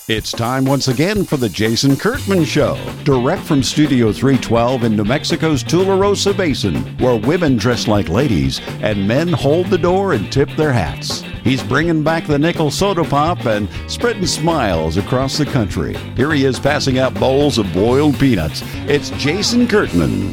It's time once again for the Jason Kurtman Show, direct from Studio 312 in New Mexico's Tularosa Basin, where women dress like ladies and men hold the door and tip their hats. He's bringing back the nickel soda pop and spreading smiles across the country. Here he is passing out bowls of boiled peanuts. It's Jason Kurtman.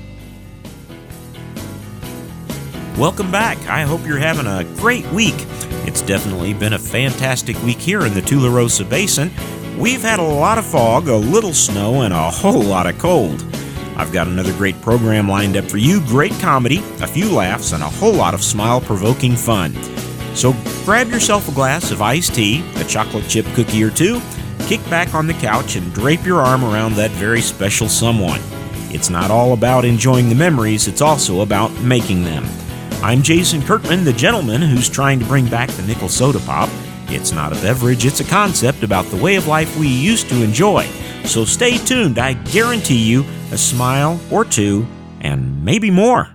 Welcome back. I hope you're having a great week. It's definitely been a fantastic week here in the Tularosa Basin. We've had a lot of fog, a little snow, and a whole lot of cold. I've got another great program lined up for you, great comedy, a few laughs, and a whole lot of smile-provoking fun. So grab yourself a glass of iced tea, a chocolate chip cookie or two, kick back on the couch, and drape your arm around that very special someone. It's not all about enjoying the memories, it's also about making them. I'm Jason Kurtman, the gentleman who's trying to bring back the nickel soda pop. It's not a beverage, it's a concept about the way of life we used to enjoy. So stay tuned, I guarantee you a smile or two, and maybe more.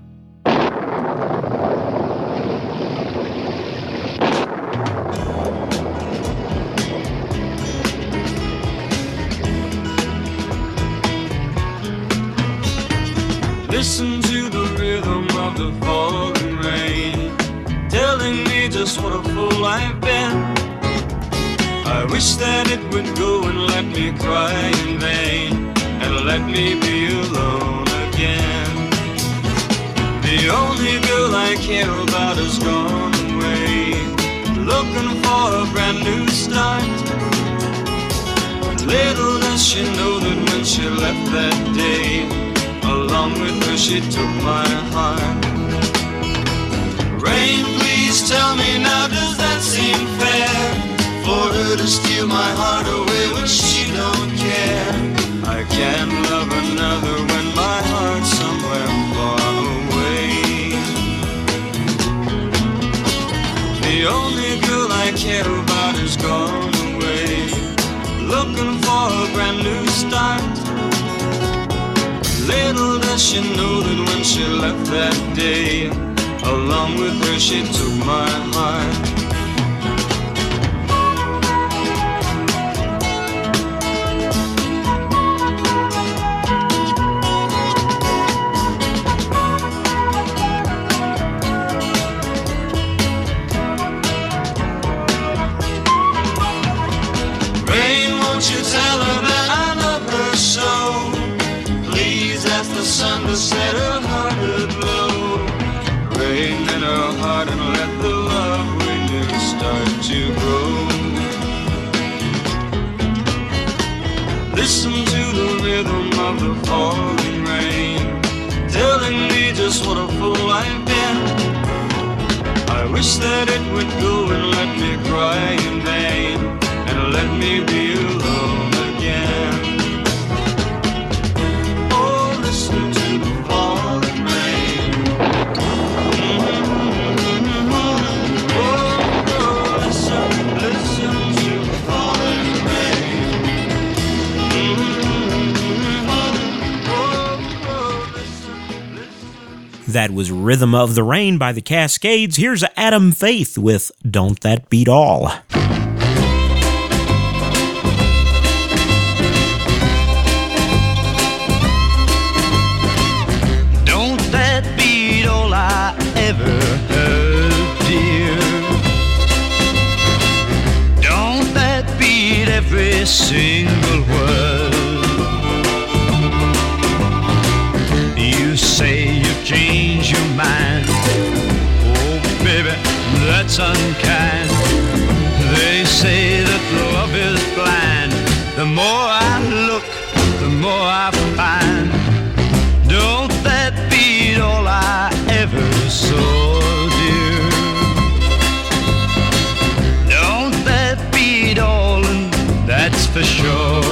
Listen to the rhythm of the falling rain, telling me just what a fool I've been. I wish that it would go and let me cry in vain, and let me be alone again. The only girl I care about has gone away, looking for a brand new start. Little does she know that when she left that day, along with her she took my heart. Rain, please tell me now, does that seem fair? For her to steal my heart away when she don't care. I can't love another when my heart's somewhere far away. The only girl I care about is gone away, looking for a brand new start. Little does she know that when she left that day, along with her she took my heart. Rain, won't you tell her that I love her so? Ask the sun to set her heart aglow. Rain in her heart and let the love we knew start to grow. Listen to the rhythm of the falling rain, telling me just what a fool I've been. I wish that it would go and let me cry in vain, and let me be alone again. Listen to the falling rain. Oh, listen to the falling rain. That was Rhythm of the Rain by the Cascades. Here's Adam Faith with Don't That Beat All. Every single word. You say you've changed your mind. Oh baby, that's unkind. They say that love is blind. The more I look, the more I find. Don't that beat all I ever saw, dear? Don't that beat all, that's for sure.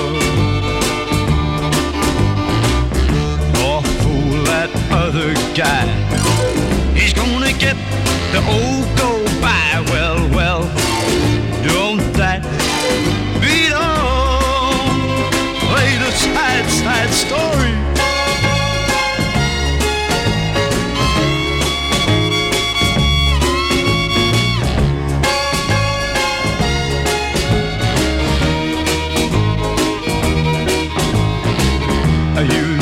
Oh, fool, that other guy, he's gonna get the old go by. Well, well, don't that beat on? Play the sad story.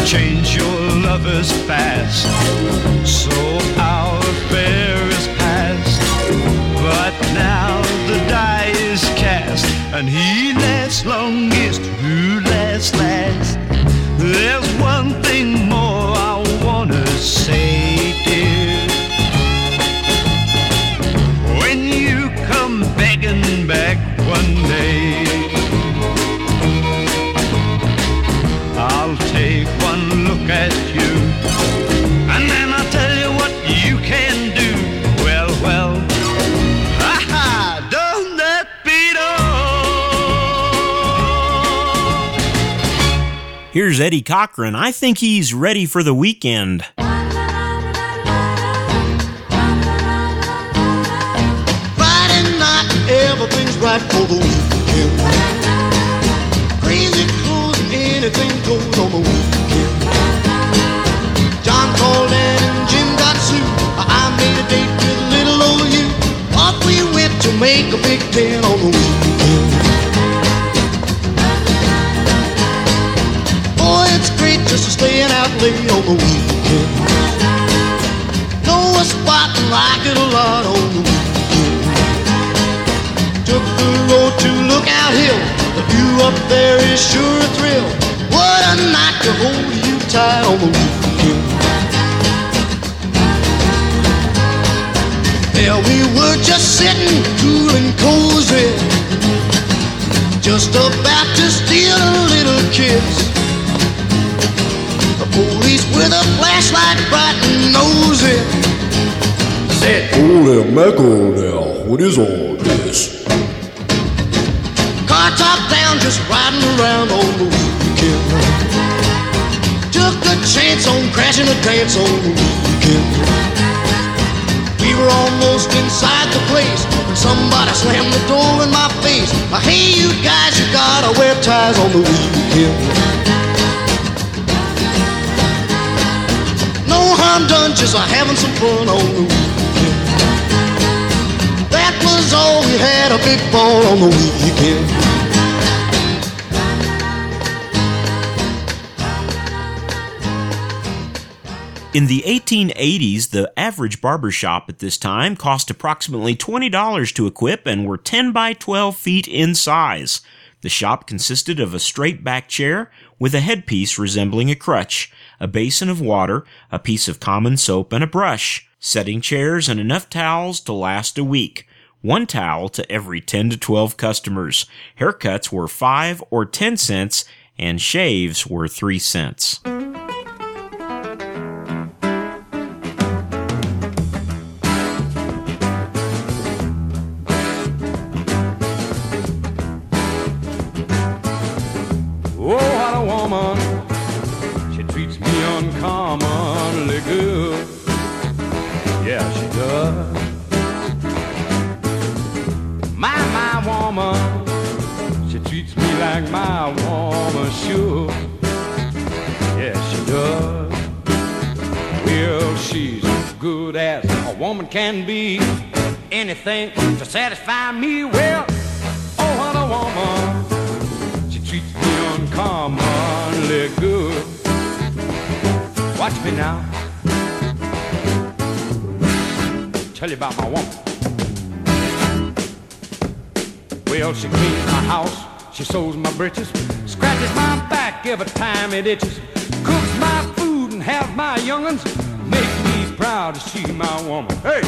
change your lovers fast, so our affair is past. But now the die is cast, and he lasts longest who lasts last. There's one thing more I wanna say, dear. When you come begging back one day, I'll take one look at you, and then I'll tell you what you can do. Well, well, ha-ha, don't that beat all? Here's Eddie Cochran. I think he's ready for the weekend. Friday night, everything's right for the weekend. Crazy clothes, anything goes on the weekend. John called and Jim got sued. I made a date with little old you. Off we went to make a big ten on the weekend. Boy, it's great just to staying out late on the weekend. Know a spot and like it a lot on the weekend. Took the road to Lookout Hill. The view up there is sure a thrill. What a night to hold you tight on the weekend. There we were just sitting cool and cozy, just about to steal a little kiss. The police with a flashlight bright and nosy said, "Holy mackerel now, what is all this?" Car top down, just riding around on the weekend. Took a chance on crashing a dance on the weekend. We were almost inside the place when somebody slammed the door in my face. Hey, you guys, you gotta wear ties on the weekend. No harm done, just having some fun on the weekend. That was all we had, a big ball on the weekend. In the 1880s, the average barbershop at this time cost approximately $20 to equip and were 10 by 12 feet in size. The shop consisted of a straight back chair with a headpiece resembling a crutch, a basin of water, a piece of common soap, and a brush, setting chairs and enough towels to last a week. One towel to every 10 to 12 customers. Haircuts were 5 or 10 cents, and shaves were 3 cents. Uncommonly good, yeah, she does. My woman, she treats me like my woman should, yeah, she does. Well, she's as good as a woman can be, anything to satisfy me. Well, oh, what a woman, she treats me uncommonly good. Watch me now. Tell you about my woman. Well, she cleans my house, she sews my breeches, scratches my back every time it itches, cooks my food and has my young'uns, makes me proud to see my woman. Hey!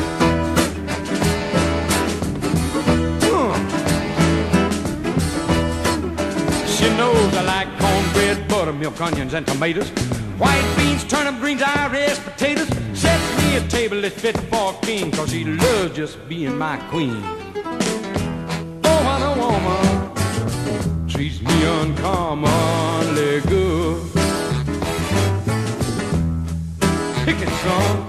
She knows I like cornbread, buttermilk, onions, and tomatoes, white beans, turnip greens, Irish potatoes. Sets me a table that's fit for a king, 'cause she loves just being my queen. Oh, what a woman, treats me uncommonly good. Pick it, son.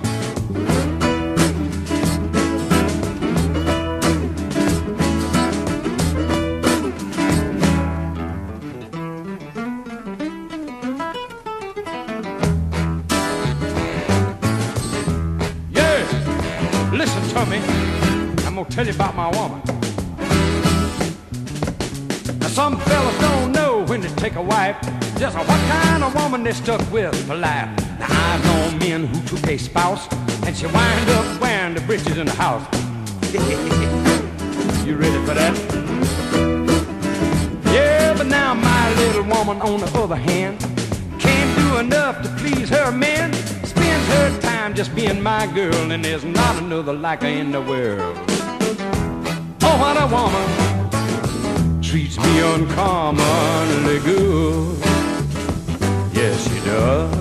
Listen to me, I'm gonna tell you about my woman. Now some fellas don't know when to take take a wife. Just what kind of woman they stuck with for life. Now I've known men who took a spouse and she wind up wearing the britches in the house. You ready for that? Yeah, but now my little woman on the other hand can't do enough to please her men. Spends her time just being my girl, and there's not another like her in the world. Oh, what a woman, treats me uncommonly good. Yes, she does.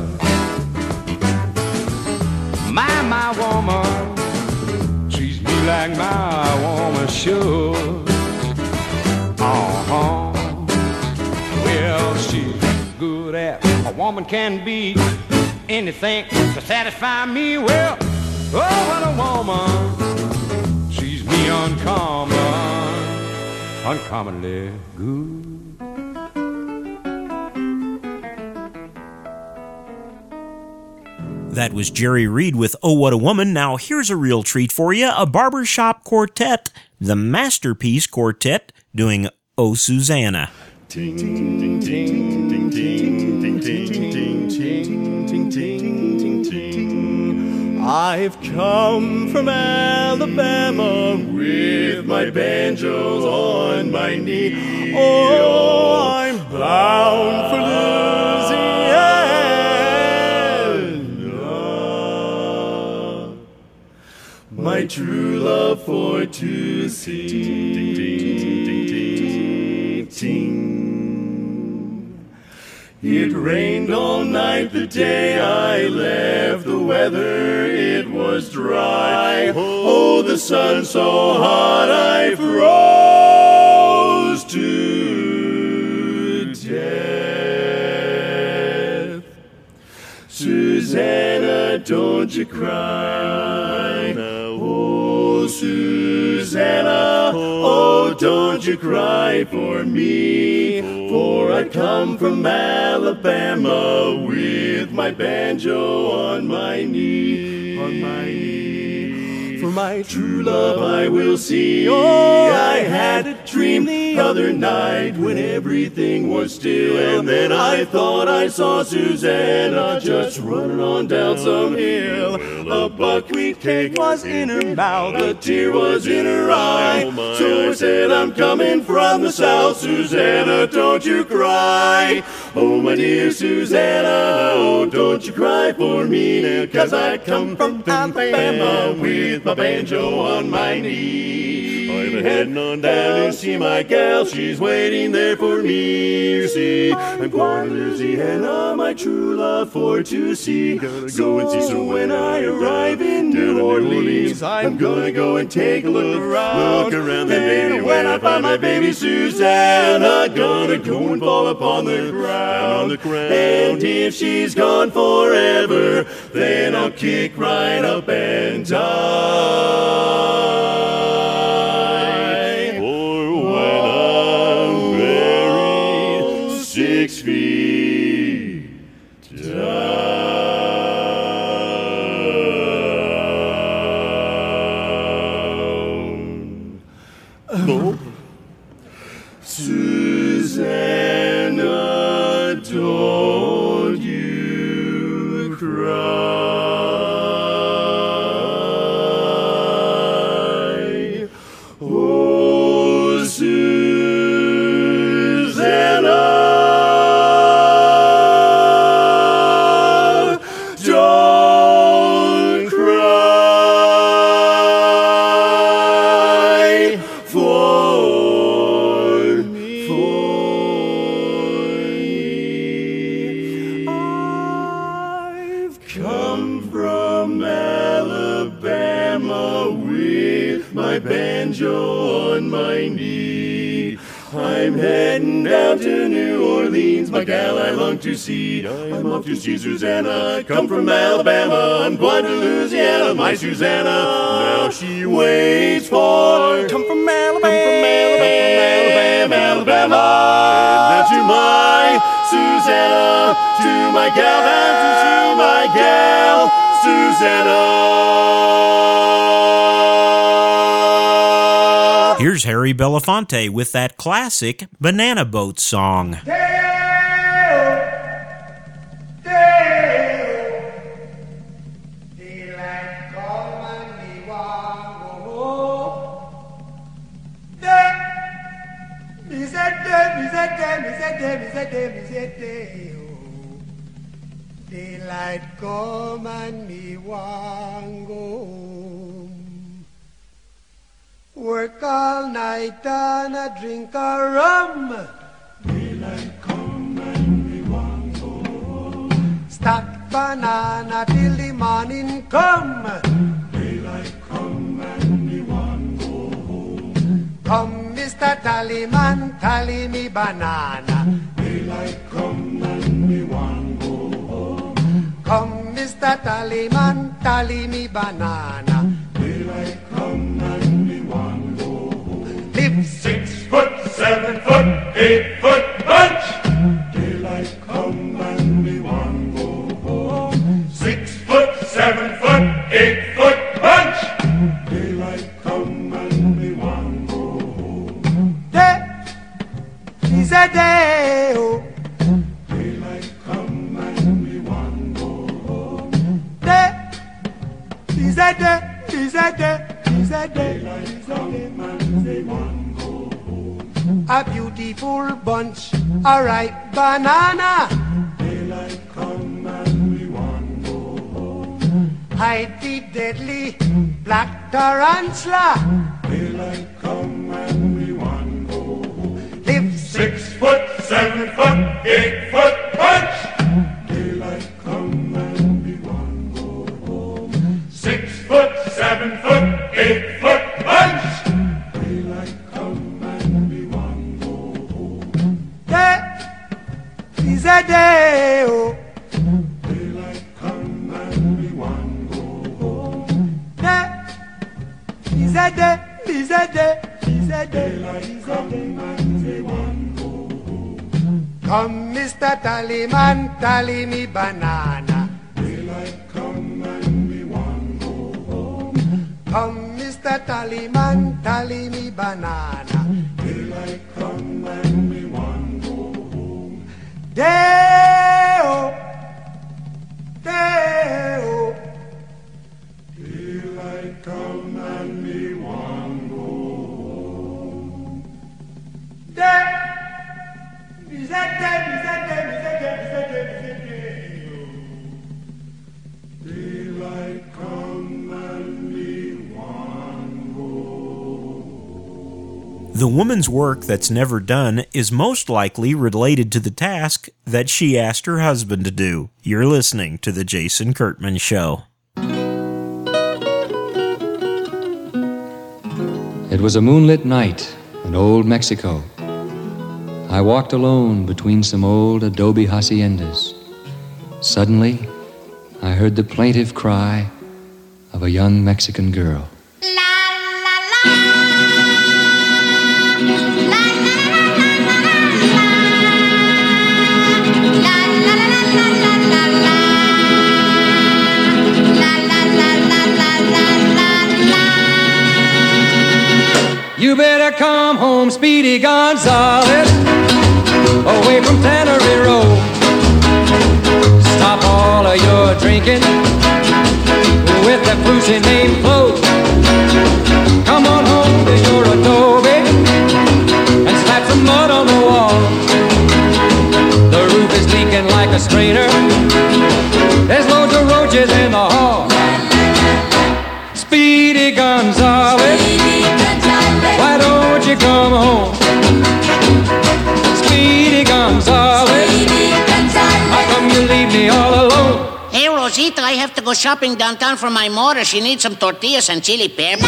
My woman treats me like my woman should. Well, she's good at a woman can be anything to satisfy me. Well, oh, what a woman treats me uncommonly good. That was Jerry Reed with Oh What a Woman. Now here's a real treat for you, a barbershop quartet, the Masterpiece Quartet, doing Oh Susanna. Ting, ting, ting, ting, ting, ting, ting, ting, ting, ting, ting. I've come from Alabama with my banjos on my knee. Oh, I'm bound for Louisiana. My true love for to see. It rained all night the day I left. The weather, it was dry. Oh, the sun so hot I froze to death. Susanna, don't you cry. Oh, Susanna, oh, don't you cry for me, for I come from Alabama with my banjo on my knee, For my true love I will see. Oh, I had a dream the other night when everything was still, and then I thought I saw Susanna just running on down some hill. A buckwheat cake was in her mouth, a tear was in her eye. So I said, I'm coming from the south, Susanna, don't you cry. Oh, my dear Susanna, oh, don't you cry for me now, 'cause I come from Alabama with my banjo on my knee. I'm heading on down to see my gal, she's waiting there for me. You see, I'm going to Louisiana, my true love for to see. Go and see, so when I arrive in New Orleans, I'm gonna go and take a look around. Then baby, when I find my baby Susanna, gonna go and fall upon the ground. And if she's gone forever, then I'll kick right up and die. Or when I'm buried 6 feet down. Oh. Susanna, don't you cry. Oh, Susanna, don't cry for me. I've come from Alabama with my banjo on my knee. I'm heading down to New Orleans, my gal I long to see. I'm off to see Susanna, come from Alabama. I'm going to Louisiana, my Susanna. Now she waits for, come from Alabama, Alabama. And then to my Susanna, to my gal, and to my gal, Susanna. Here's Harry Belafonte with that classic Banana Boat song. Take Daylight come and me want go home. Work all night and a drink a rum. Daylight come and me want go home. Stack banana till the morning come. Daylight come and me want go home. Come, Mr. Tallyman, tally me banana. Daylight come and me want go home. Come, Mr. Tallyman, tally me banana. Daylight come and me want go home. Live 6 foot, 7 foot, 8 foot bunch. Daylight come and me want go home. 6 foot, 7 foot, 8 foot bunch. Daylight come and me want go home. Day is a day, oh. Daylight come and me want go home. Day is a day, is a day, is a day. Daylight come and me want go home. A beautiful bunch, a ripe banana. Daylight come and me want go home. Hide the deadly black tarantula. Daylight come and me want go home. Live 6 foot, 7 foot, 8 foot bunch. Daylight come and me want go home. 6 foot, 7 foot, 8 foot bunch. Daylight come and me want go home. Day is a day, oh. Daylight come and me want go home. Day is a day, is a day, is a day. Daylight come and me want go home. Come, Mr. Tallyman, tally me banana. Daylight come and me want go home. Come, Mr. Tallyman, tally me banana. Daylight come and me want go home. Day-o, day-o. Daylight come and me want go home. Day, is that day, is that day, is that day, is that day, is that day. Daylight come and me want go home. The woman's work that's never done is most likely related to the task that she asked her husband to do. You're listening to The Jason Kurtman Show. It was a moonlit night in old Mexico. I walked alone between some old adobe haciendas. Suddenly, I heard the plaintive cry of a young Mexican girl. You better come home, Speedy Gonzales, away from Tannery Road. Stop all of your drinking with that floozy name Flo. Come on home to your adobe and slap some mud on the wall. The roof is leaking like a strainer. There's loads of roaches in the hall. Speedy Gonzales, why don't you come home? Speedy Gonzales, how come you leave me all alone? Hey, Rosita, I have to go shopping downtown for my mother. She needs some tortillas and chili pepper.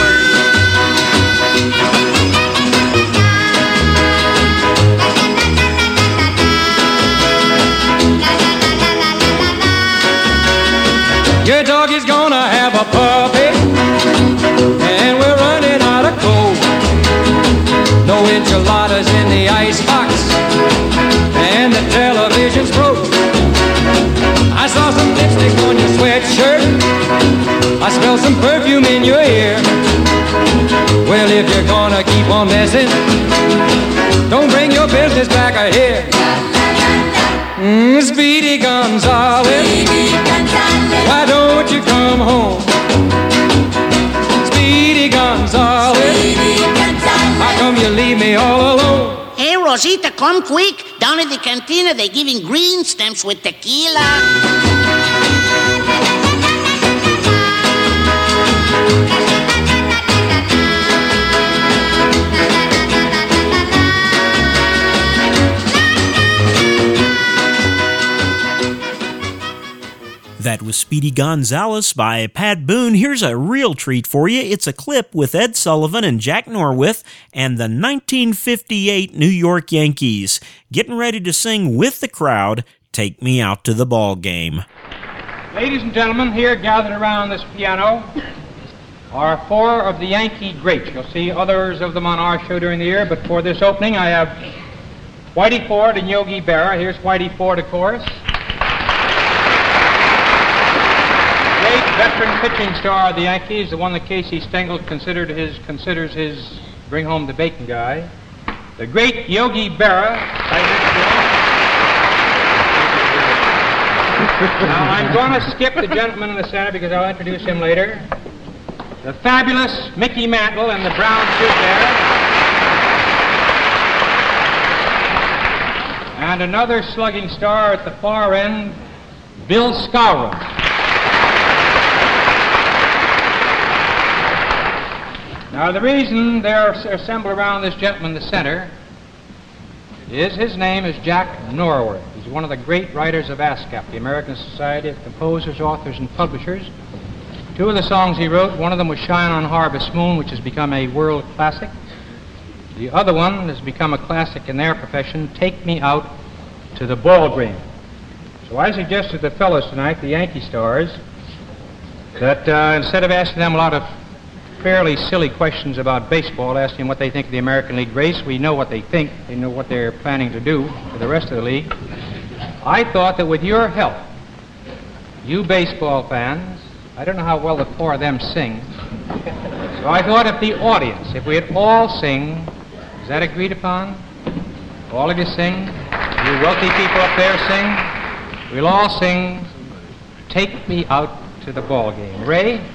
Your dog is gonna have a puppy, and we're running out of coal. No enchiladas in the icebox, and the television's broke. I saw some lipstick on your sweatshirt, I smell some perfume in your ear. Well, if you're gonna keep on messing, don't bring your business back here. Speedy Gonzales, why don't you come home? Speedy Gonzales, how come you leave me all alone? Hey, Rosita, come quick. Down at the cantina, they're giving green stamps with tequila. That was Speedy Gonzales by Pat Boone. Here's a real treat for you. It's a clip with Ed Sullivan and Jack Norwith and the 1958 New York Yankees getting ready to sing with the crowd, Take Me Out to the Ball Game. Ladies and gentlemen, here gathered around this piano are four of the Yankee greats. You'll see others of them on our show during the year, but for this opening I have Whitey Ford and Yogi Berra. Here's Whitey Ford, of course. Veteran pitching star of the Yankees, the one that Casey Stengel considers his bring home the bacon guy. The great Yogi Berra. Now I'm going to skip the gentleman in the center because I'll introduce him later. The fabulous Mickey Mantle in the brown suit there. And another slugging star at the far end, Bill Skowron. Now, the reason they're assembled around this gentleman in the center is his name is Jack Norworth. He's one of the great writers of ASCAP, the American Society of Composers, Authors, and Publishers. Two of the songs he wrote, one of them was Shine on Harvest Moon, which has become a world classic. The other one has become a classic in their profession, Take Me Out to the Ball Game. So I suggested to the fellows tonight, the Yankee stars, that instead of asking them a lot of fairly silly questions about baseball, asking them what they think of the American League race. We know what they think. They know what they're planning to do for the rest of the league. I thought that with your help, you baseball fans, I don't know how well the four of them sing, so I thought if the audience, if we'd all sing, is that agreed upon? All of you sing? You wealthy people up there sing? We'll all sing, Take Me Out to the Ball Game. Ray?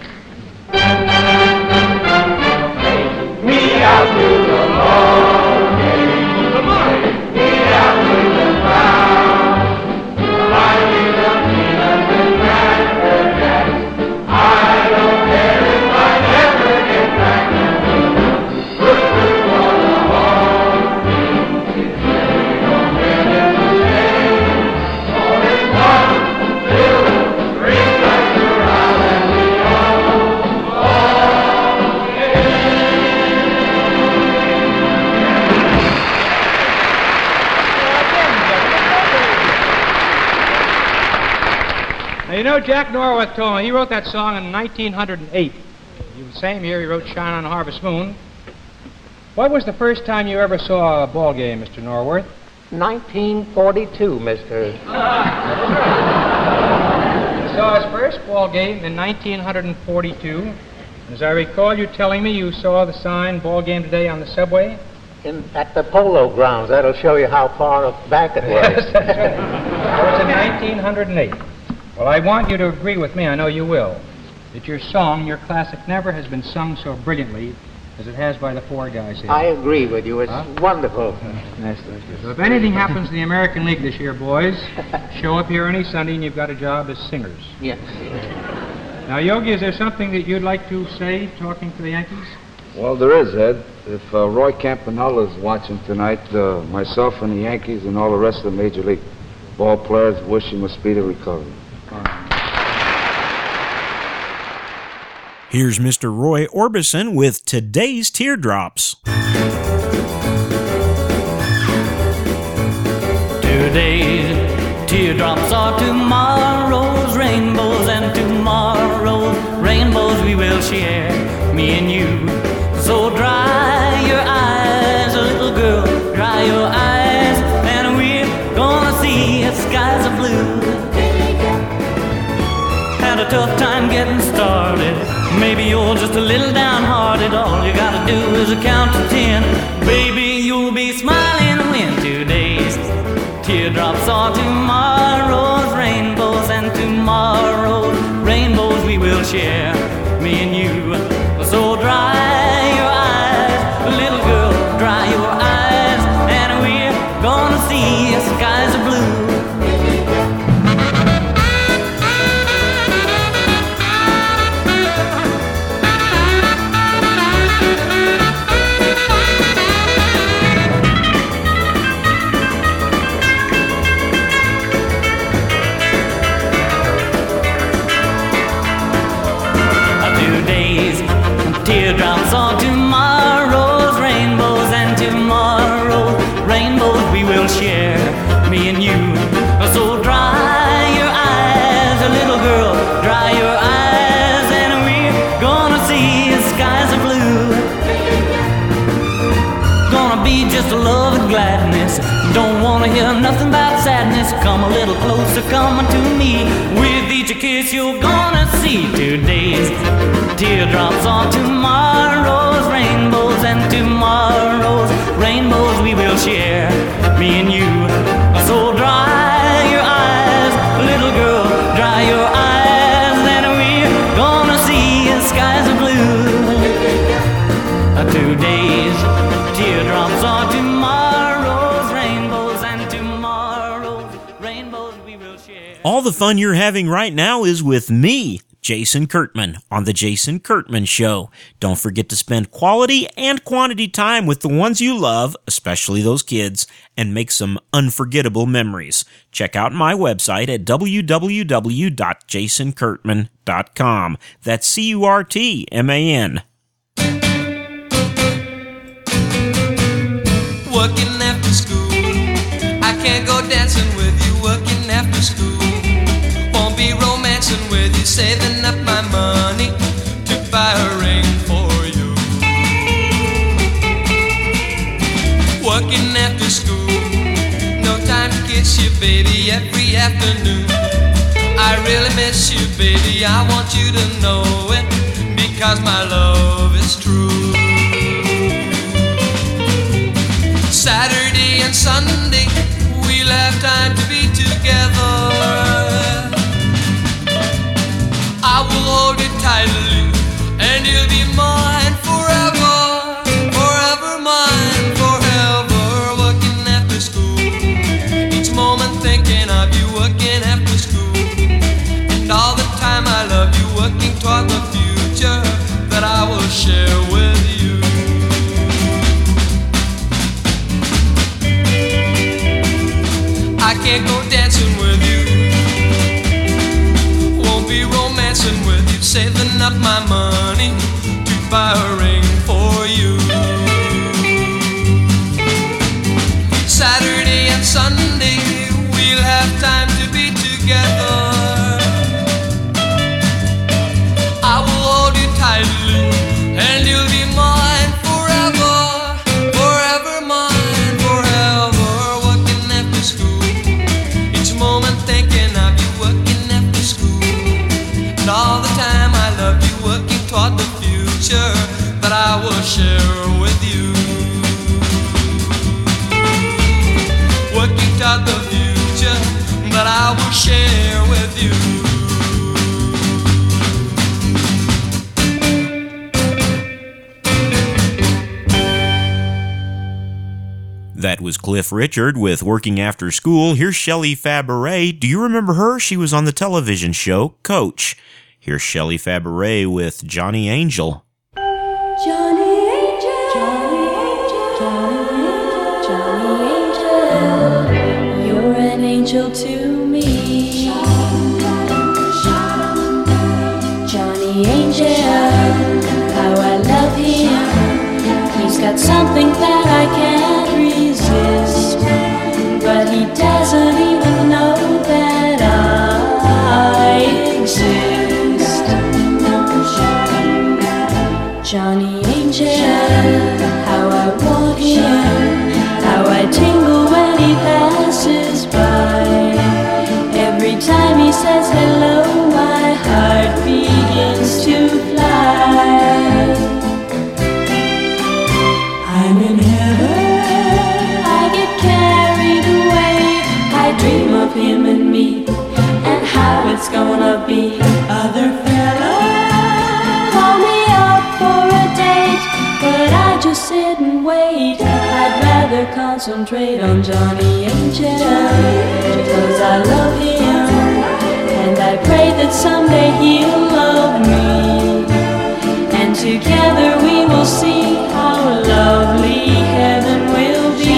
Me out to the ball game. Come on. Me out to the ground. I need the peanuts and cracker jacks. I don't care if I never get back to the root for the home team. It's really don't win in the game. All it's one, two, three strikes are out and we all ball game. Now, you know, Jack Norworth told me, he wrote that song in 1908. The same year he wrote Shine on Harvest Moon. What was the first time you ever saw a ball game, Mr. Norworth? 1942, mister. He saw his first ball game in 1942. As I recall you telling me, you saw the sign, ball game today, on the subway? At the Polo Grounds. That'll show you how far back it was. Yes, that's right. That was in 1908. Well, I want you to agree with me, I know you will, that your song, your classic, never has been sung so brilliantly as it has by the four guys here. I agree with you. It's wonderful. So if anything happens in the American League this year, boys, show up here any Sunday and you've got a job as singers. Yes. Now, Yogi, is there something that you'd like to say, talking to the Yankees? Well, there is, Ed. If Roy Campanella is watching tonight, myself and the Yankees and all the rest of the Major League ball players wish him a speedy recovery. Here's Mr. Roy Orbison with today's Teardrops. Today's teardrops are tomorrow's rainbows, and tomorrow's rainbows we will share, me and you. So dry your eyes, little girl, dry your eyes, and we're gonna see if skies are blue. Had a tough time getting started, maybe you're just a little downhearted. All you gotta do is count to 10. Baby, you'll be smiling when today's teardrops are tomorrow's rainbows, and tomorrow's rainbows we will share, me and you. So dry your eyes, little girl, dry your eyes, and we're we will share, me and you. So dry your eyes, little girl, dry your eyes, and we're gonna see skies of blue. Gonna be just love and gladness. Don't wanna hear nothing about sadness. Come a little closer, come to me. With each kiss you're gonna see today's teardrops on tomorrow's rainbows, and tomorrow's rainbows we will share, me and you. So dry your eyes, little girl, dry your eyes, and we're gonna see skies of blue. Today's teardrops are tomorrow's rainbows, and tomorrow's rainbows we will share. All the fun you're having right now is with me, Jason Kurtman, on The Jason Kurtman Show. Don't forget to spend quality and quantity time with the ones you love, especially those kids, and make some unforgettable memories. Check out my website at www.jasonkurtman.com. That's CURTMAN. Working after school, I can't go dancing with you. Working after school, won't be romancing with you. Saving up my money to buy a ring for you. Working after school, no time to kiss you, baby, every afternoon. I really miss you, baby, I want you to know it, because my love is true. Saturday and Sunday, we'll have time to be together. I will hold you tightly, and you'll be mine forever. Forever mine, forever. Working after school, each moment thinking of you. Working after school, and all the time I love you. Working toward the future that I will share with you. I can't go dancing with you, won't be romancing with you. Saving up my money to buy a ring for you. Saturday and Sunday, we'll have time to be together. I will hold you tightly, and you'll be mine forever. Forever mine, forever. Working after school, each moment thinking of you. Working after school, and all the time I love you. Working toward the future that I will share with you. Working toward the future that I will share with you. That was Cliff Richard with Working After School. Here's Shelley Fabares. Do you remember her? She was on the television show Coach. Here's Shelley Fabares with Johnny Angel. Johnny Angel, Johnny Angel, Johnny Angel, Johnny Angel, you're an angel to me. Johnny Angel, how I love him. He's got something that I can't resist, but he doesn't even know that I exist. Johnny Angel, how I want him, how I tingle when he passes by. Every time he says hello, my heart begins to fly. I'm in heaven, I get carried away. I dream of him and me, and how it's gonna be. Other fellas call me up for a date, but I just sit and wait. I'd rather concentrate on Johnny Angel, because I love him, and I pray that someday he'll love me, and together we will see how lovely heaven will be.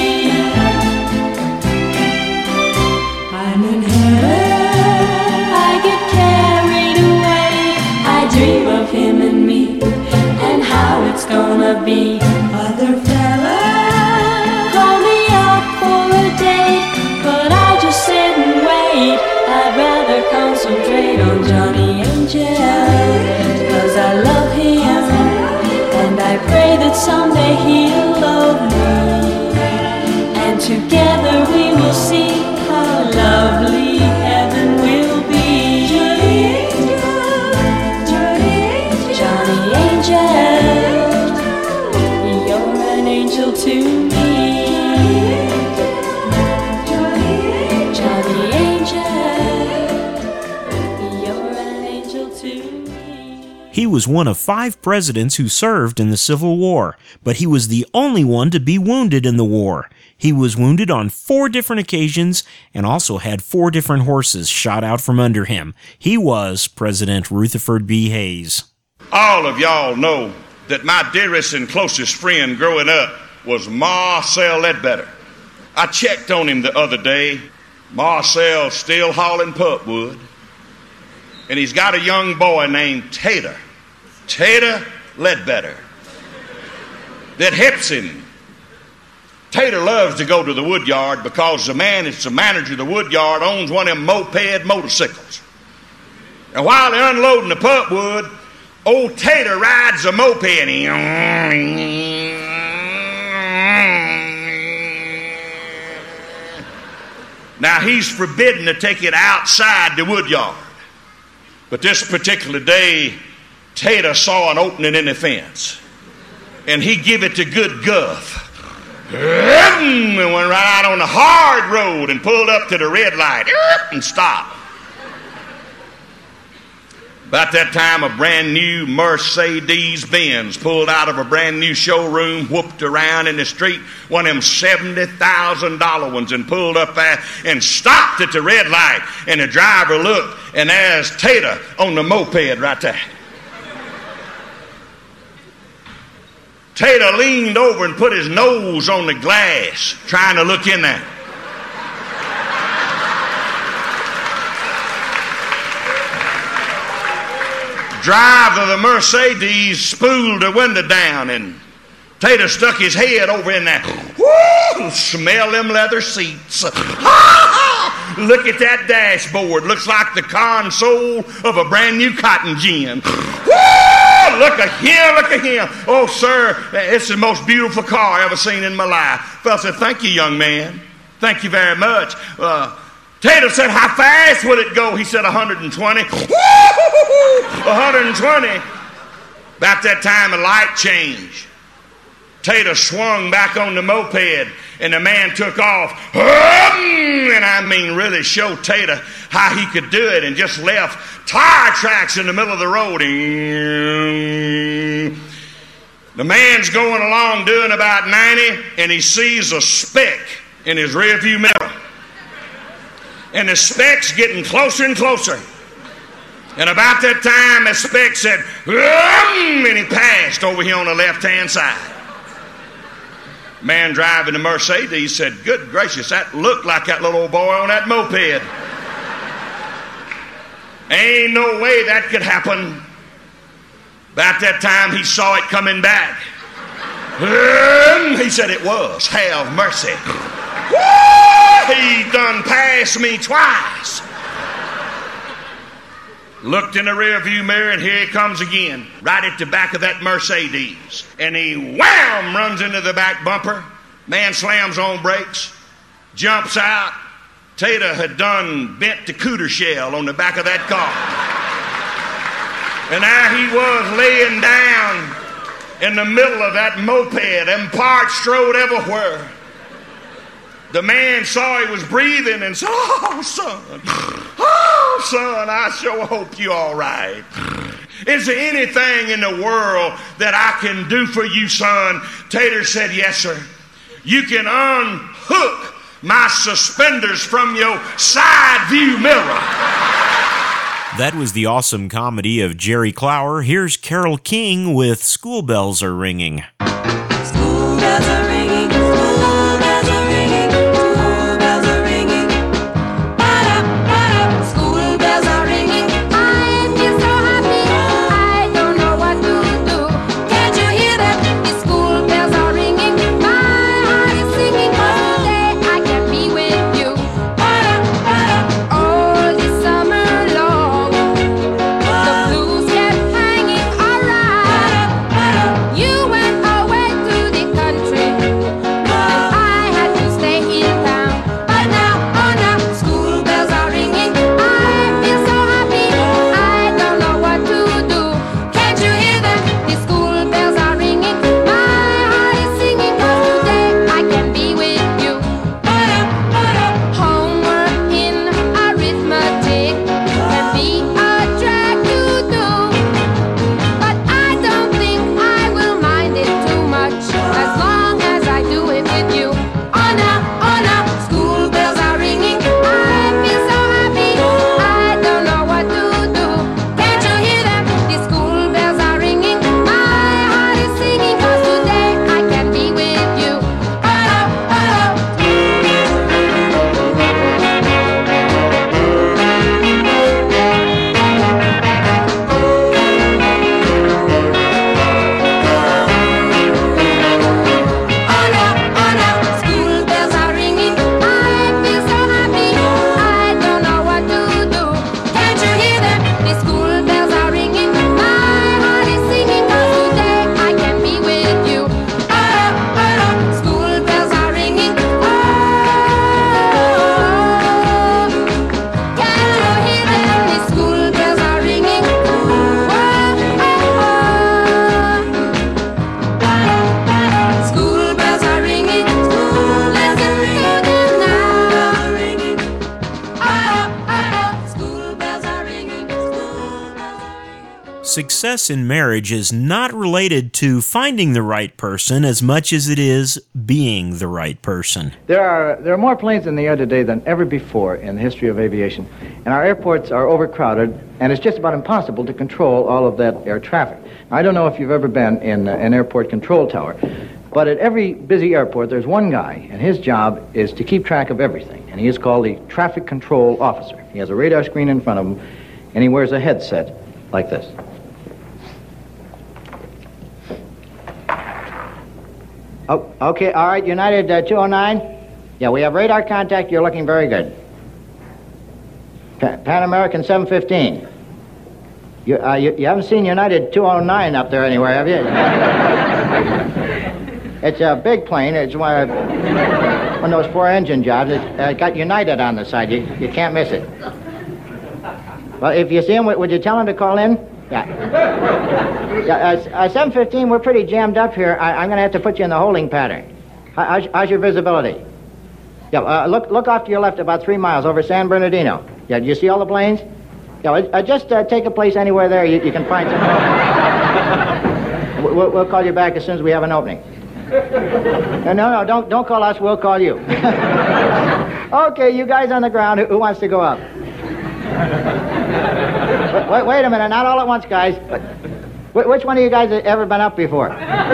I'm in heaven, I get carried away. I dream of him and me, and how it's gonna be. Other fellas call me up for Johnny Angel, 'cause I love him, and I pray that someday he'll love me, and together we will see how lovely heaven will be. Johnny Angel, you're an angel to me. Johnny Angel, you're an angel to me. He was one of 5 presidents who served in the Civil War, but he was the only one to be wounded in the war. He was wounded on 4 different occasions and also had 4 different horses shot out from under him. He was President Rutherford B. Hayes. All of y'all know that my dearest and closest friend growing up was Marcel Ledbetter. I checked on him the other day. Marcel's still hauling pulpwood, and he's got a young boy named Tater Ledbetter, that helps him. Tater loves to go to the wood yard because the man that's the manager of the wood yard owns one of them moped motorcycles. And while they're unloading the pulpwood, old Tater rides a moped. Now, he's forbidden to take it outside the wood yard. But this particular day, Tater saw an opening in the fence, and he give it to good guff. And went right out on the hard road and pulled up to the red light and stopped. About that time, a brand new Mercedes-Benz pulled out of a brand new showroom, whooped around in the street, one of them $70,000 ones, and pulled up there and stopped at the red light. And the driver looked, and there's Tater on the moped right there. Tater leaned over and put his nose on the glass, trying to look in there. Driver of the Mercedes spooled the window down, and Tater stuck his head over in there. Woo! Smell them leather seats. Look at that dashboard. Looks like the console of a brand new cotton gin. Woo! Look at him, look at him. Oh, sir, it's the most beautiful car I ever seen in my life. Fellow said, thank you, young man. Thank you very much. Tater said, how fast would it go? He said, 120. 120. About that time, a light changed. Tater swung back on the moped, and the man took off. And I mean, really showed Tater how he could do it, and just left tire tracks in the middle of the road. The man's going along doing about 90, and he sees a speck in his rearview mirror. And the speck's getting closer and closer. And about that time, the speck said, and he passed over here on the left-hand side. Man driving the Mercedes said, good gracious, that looked like that little old boy on that moped. Ain't no way that could happen. About that time, he saw it coming back. He said, it was. Have mercy. He done passed me twice. Looked in the rearview mirror, and here he comes again, right at the back of that Mercedes. And he wham, runs into the back bumper. Man slams on brakes, jumps out. Tater had done bent the cooter shell on the back of that car. And there he was laying down in the middle of that moped, and parts strode everywhere. The man saw he was breathing and said, oh, son, I sure hope you're all right. Is there anything in the world that I can do for you, son? Tater said, yes, sir. You can unhook my suspenders from your side view mirror. That was the awesome comedy of Jerry Clower. Here's Carole King with School Bells Are Ringing. School bells are ringing, school bells are ringing, school bells are ringing. Ba-da, ba-da, school bells are ringing. I feel so happy, I don't know what to do. Can't you hear that? The school bells are ringing. My heart is singing, 'cause today I can be with you. Ba-da, ba-da, all this summer long. success in marriage is not related to finding the right person as much as it is being the right person. There are more planes in the air today than ever before in the history of aviation, and our airports are overcrowded, and it's just about impossible to control all of that air traffic. I don't know if you've ever been in an airport control tower, but at every busy airport there's one guy, and his job is to keep track of everything, and he is called the traffic control officer. He has a radar screen in front of him, and he wears a headset like this. Oh, okay, all right, United 209. Yeah, we have radar contact. You're looking very good. Pan American 715. You haven't seen United 209 up there anywhere, have you? It's a big plane. It's one of those four-engine jobs. It's got United on the side. You can't miss it. Well, if you see him, would you tell him to call in? Yeah. 715, we're pretty jammed up here. I'm going to have to put you in the holding pattern. How's your visibility? Yeah, look off to your left about 3 miles over San Bernardino. Yeah, do you see all the planes? Yeah, just take a place anywhere there you can find some. We'll call you back as soon as we have an opening. No, don't call us. We'll call you. Okay, you guys on the ground. Who wants to go up? Wait a minute, not all at once, guys. Which one of you guys has ever been up before?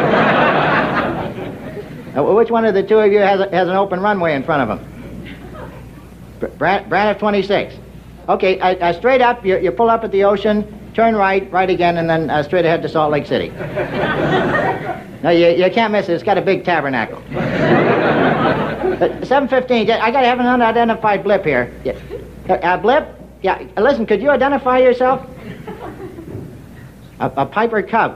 Which one of the two of you has an open runway in front of him? Braniff 26. Okay, straight up, you pull up at the ocean, turn right again, and then straight ahead to Salt Lake City. No, you can't miss it. It's got a big tabernacle. 715, I got to have an unidentified blip here. Blip? Yeah, listen, could you identify yourself? A Piper Cub.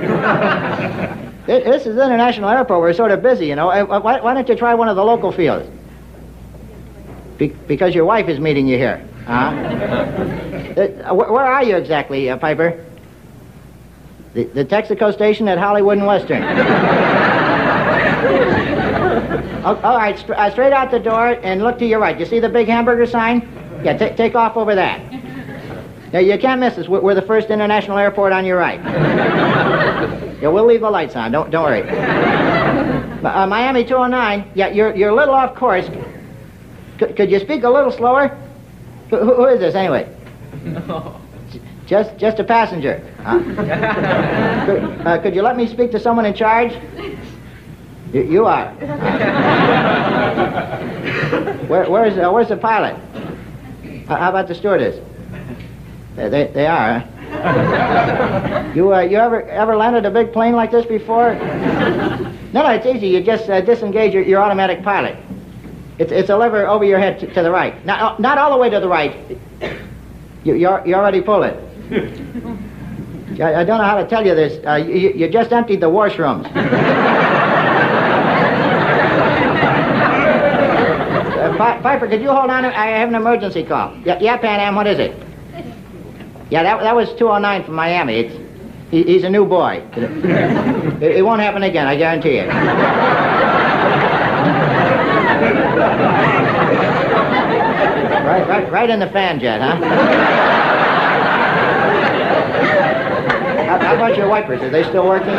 This is International Airport. We're sort of busy, you know. Why don't you try one of the local fields? Because your wife is meeting you here. Where are you exactly, Piper? The Texaco station at Hollywood and Western. All right, straight out the door and look to your right. You see the big hamburger sign? Yeah, take off over that. Now, you can't miss us. We're the first international airport on your right. Yeah, we'll leave the lights on. Don't worry. Miami 209. Yeah, you're a little off course. Could you speak a little slower? Who is this, anyway? No. Just a passenger. Could you let me speak to someone in charge? You are. Where's the pilot? How about the stewardess? They are, huh? You ever landed a big plane like this before? No, it's easy. You just disengage your automatic pilot. It's a lever over your head to the right. Not all the way to the right. You already pulled it. I don't know how to tell you this. You just emptied the washrooms. Piper, could you hold on? I have an emergency call. Yeah, Pan Am, what is it? Yeah, that was 209 from Miami. He's a new boy. It won't happen again, I guarantee it. Right in the fan jet, huh? How about your wipers? Are they still working?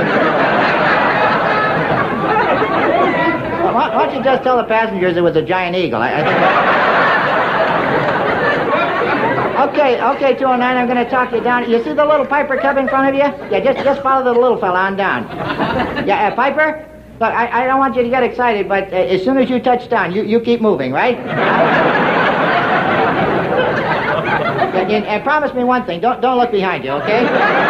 Why don't you just tell the passengers it was a giant eagle? I think... Okay, 209, I'm going to talk you down. You see the little Piper Cub in front of you? Yeah, just follow the little fella on down. Yeah, Piper? Look, I don't want you to get excited, but as soon as you touch down, you keep moving, right? And promise me one thing, don't look behind you, okay?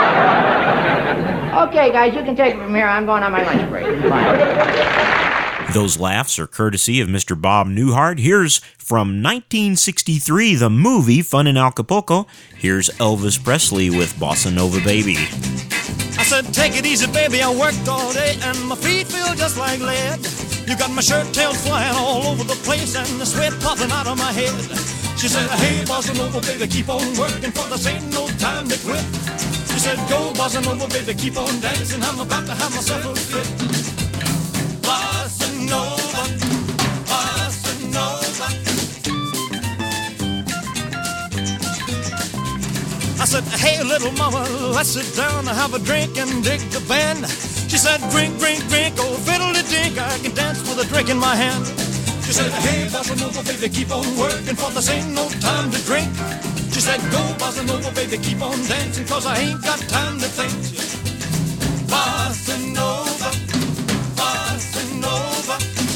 Okay, guys, you can take it from here. I'm going on my lunch break. Bye. Those laughs are courtesy of Mr. Bob Newhart. Here's from 1963, the movie Fun in Acapulco. Here's Elvis Presley with Bossa Nova Baby. I said, take it easy, baby, I worked all day and my feet feel just like lead. You got my shirt tail flying all over the place and the sweat popping out of my head. She said, hey, Bossa Nova, baby, keep on working for this ain't no time to quit. She said, go, Bossa Nova, baby, keep on dancing, I'm about to have myself a fit. Bossa Nova, Bossa Nova. I said, hey, little mama, let's sit down and have a drink and dig the band. She said, drink, drink, drink, oh, fiddle-de-dink, I can dance with a drink in my hand. She said, hey, bossa nova, baby, keep on working, for this ain't no time to drink. She said, go, bossa nova, baby, keep on dancing, cause I ain't got time to think. Bossa nova, bossa nova.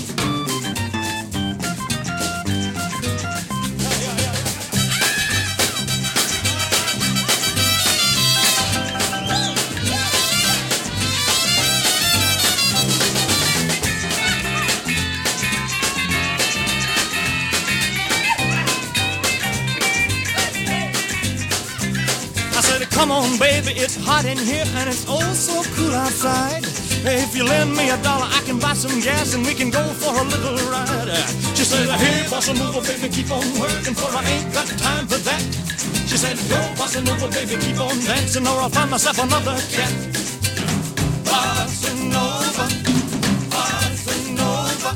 Come on, baby, it's hot in here and it's oh so cool outside. If you lend me $1, I can buy some gas and we can go for a little ride. She said, hey, bossa nova, baby, keep on working, for I ain't got time for that. She said, go, bossa nova, baby, keep on dancing, or I'll find myself another cat. Bossa nova, bossa nova.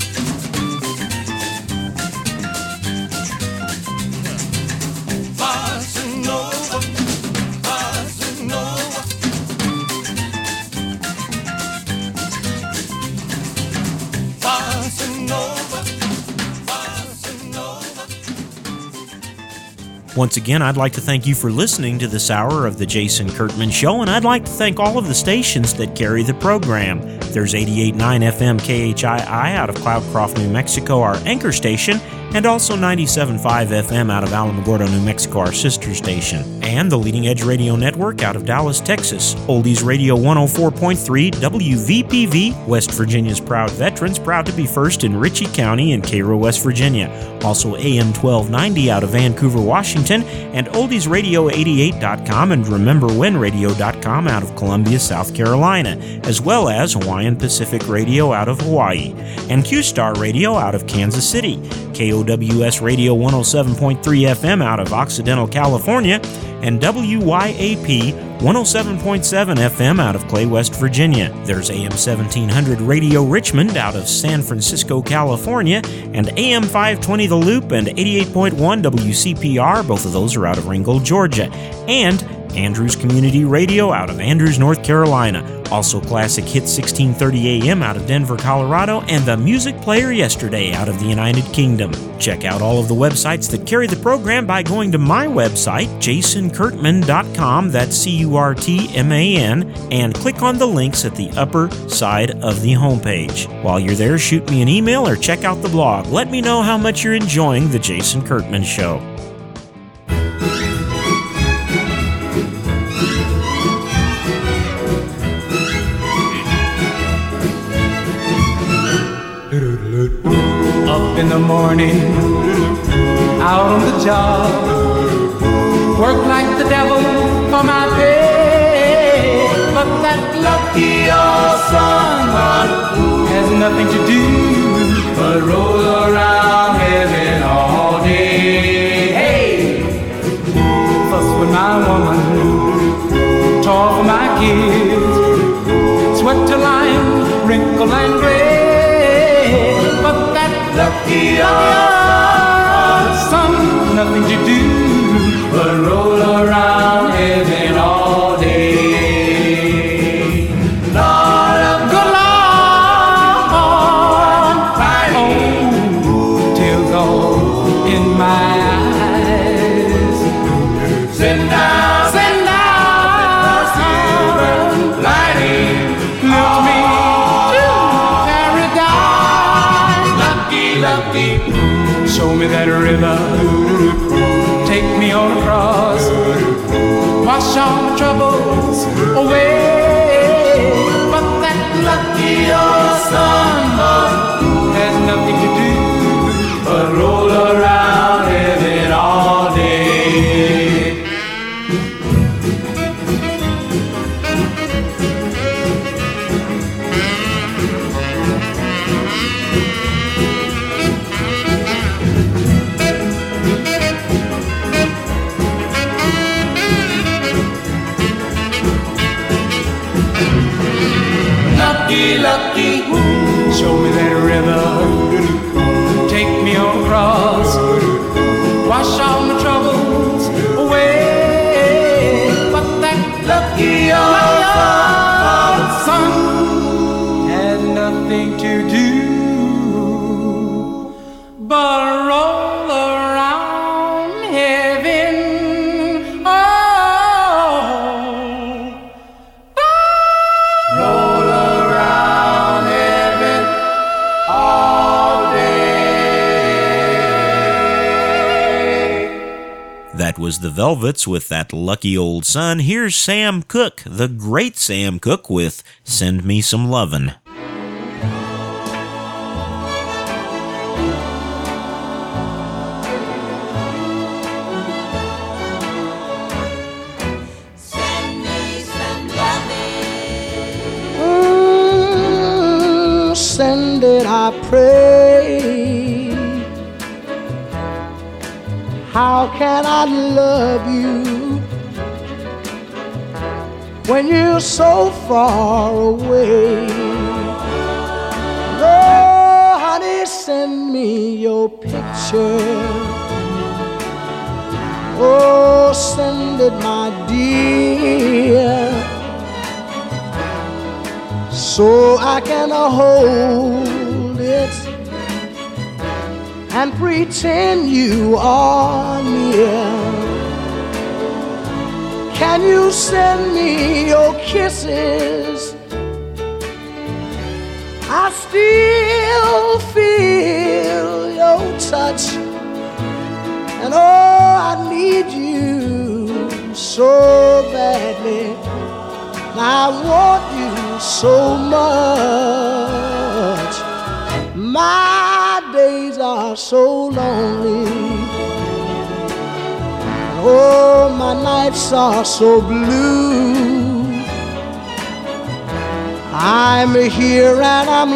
Bossa nova. Once again, I'd like to thank you for listening to this hour of The Jason Kurtman Show, and I'd like to thank all of the stations that carry the program. There's 88.9 FM KHII out of Cloudcroft, New Mexico, our anchor station, and also 97.5 FM out of Alamogordo, New Mexico, our sister station, and the Leading Edge Radio Network out of Dallas, Texas, Oldies Radio 104.3, WVPV, West Virginia's proud veterans, proud to be first in Ritchie County in Cairo, West Virginia, also AM 1290 out of Vancouver, Washington, and OldiesRadio88.com and RememberWhenRadio.com out of Columbia, South Carolina, as well as Hawaiian Pacific Radio out of Hawaii, and Q-Star Radio out of Kansas City, KOWS Radio 107.3 FM out of Occidental, California, and WYAP 107.7 FM out of Clay, West Virginia. There's AM 1700 Radio Richmond out of San Francisco, California, and AM 520 The Loop and 88.1 WCPR, both of those are out of Ringgold, Georgia, and Andrews Community Radio out of Andrews, North Carolina. Also Classic Hits 1630 AM out of Denver, Colorado, and The Music Player Yesterday out of the United Kingdom. Check out all of the websites that carry the program by going to my website, jasonkurtman.com, that's CURTMAN, and click on the links at the upper side of the homepage. While you're there, shoot me an email or check out the blog. Let me know how much you're enjoying The Jason Kurtman Show. Up in the morning, out on the job, work like the devil for my pay, but that lucky old son has nothing to do but roll around heaven all day. Hey, fuss with my woman, toil for my kids, sweat till I'm wrinkled and gray. Lucky son, nothing to do but roll around heaven all day. Lord of good Lord, oh, tears all in my eyes. Send down, silver lighting, lift me to paradise. Lucky, show me that river, take me on across, wash all the troubles away. But that lucky old son has nothing to do but roll around heaven all day. Lucky, show me that That was the Velvets with That Lucky Old Sun. Here's Sam Cooke, the great Sam Cooke, with Send Me Some Lovin'. Send it, I pray. How can I love you when you're so far away? Oh, honey, send me your picture. Oh, send it, my dear, so I can hold it and pretend you are near. Can you send me your kisses? I still feel your touch, and oh, I need you so badly. I want you so much. My days are so lonely. Oh, my nights are so blue. I'm here and I'm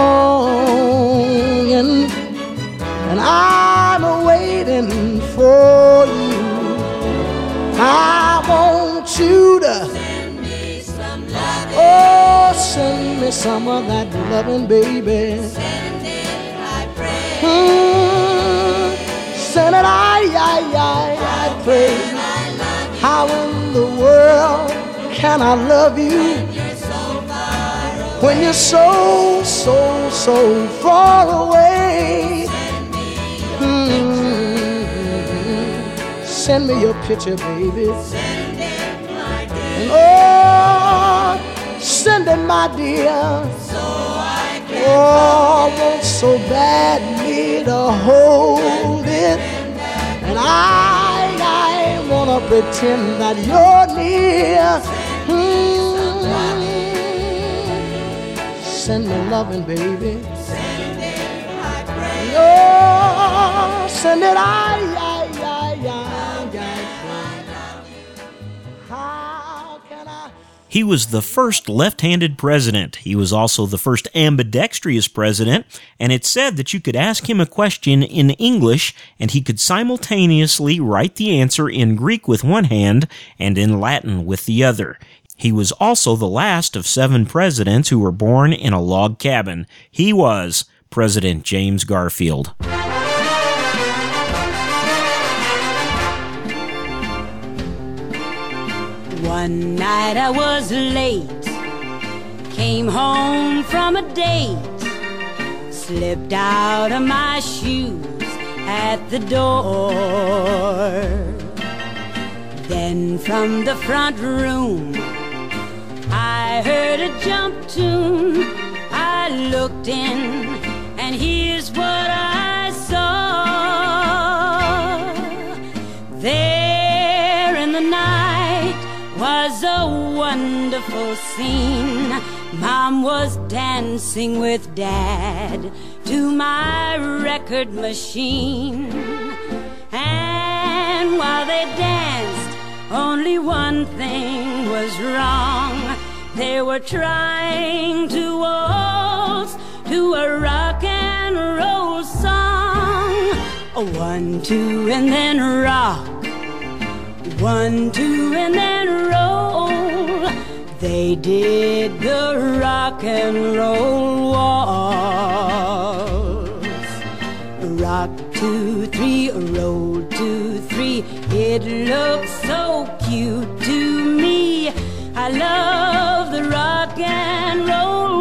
longing, and I'm waiting for you. I want you to oh, send me some of that loving, baby. Send it, I pray. Send it, I pray. How in the world can I love you when you're so, so, so far away? Send me your picture, baby. And oh, send it, my dear. Oh, I want so badly to hold it, and I wanna pretend that you're near. Send me loving, baby. Oh, send it, He was the first left-handed president. He was also the first ambidextrous president, and it's said that you could ask him a question in English, and he could simultaneously write the answer in Greek with one hand and in Latin with the other. He was also the last of 7 presidents who were born in a log cabin. He was President James Garfield. One night I was late, came home from a date, slipped out of my shoes at the door. Then from the front room I heard a jump tune. I looked in, and here's what I saw. There in the night was a wonderful scene. Mom was dancing with Dad to my record machine. And while they danced, only one thing was wrong. They were trying to waltz to a rock and roll song. 1, 2, and then rock. 1, 2, and then roll. They did the rock and roll waltz. Rock 2, 3, roll 2, 3. It looks so cute to me. I love the rock and roll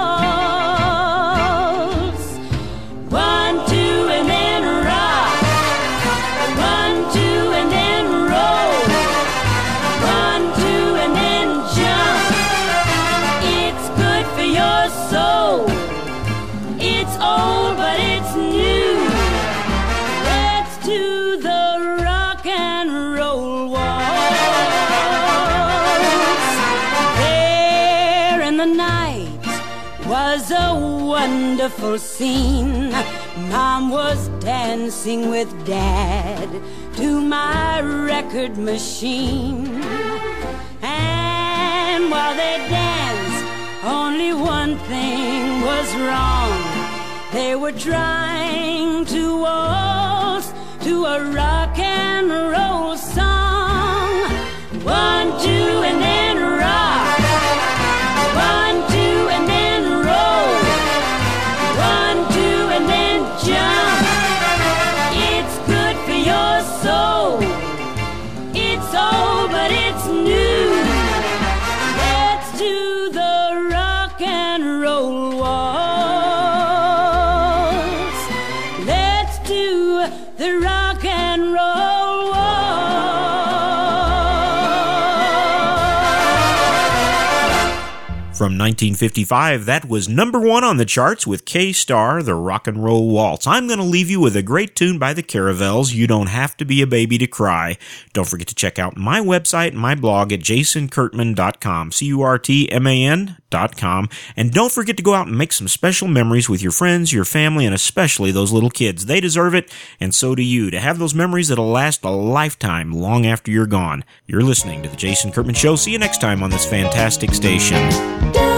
waltz. 1, 2, and then rock. 1, 2, and then roll. 1, 2, and then jump. It's good for your soul. It's old, but it's new. Let's do the rock and roll. a wonderful scene. Mom was dancing with Dad to my record machine. And while they danced, only one thing was wrong. They were trying to waltz to a rock and roll song. 1, 2, and then rock. 1, 2, and then roll. 1, 2, and then jump. It's good for your soul. It's old, but it's new. Let's do the rock and roll waltz. Let's do the rock and roll waltz. From 1955, that was number 1 on the charts with K-Star, the Rock and Roll Waltz. I'm going to leave you with a great tune by the Caravels, You Don't Have to Be a Baby to Cry. Don't forget to check out my website and my blog at jasonkirtman.com, CURTMAN.com. And don't forget to go out and make some special memories with your friends, your family, and especially those little kids. They deserve it, and so do you, to have those memories that'll last a lifetime long after you're gone. You're listening to The Jason Kirtman Show. See you next time on this fantastic station.